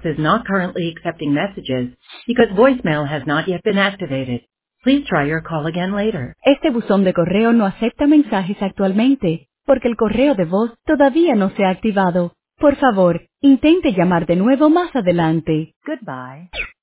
is not currently accepting messages because voicemail has not yet been activated. Please try your call again later. Este buzón de correo no acepta mensajes actualmente porque el correo de voz todavía no se ha activado. Por favor, intente llamar de nuevo más adelante. Goodbye.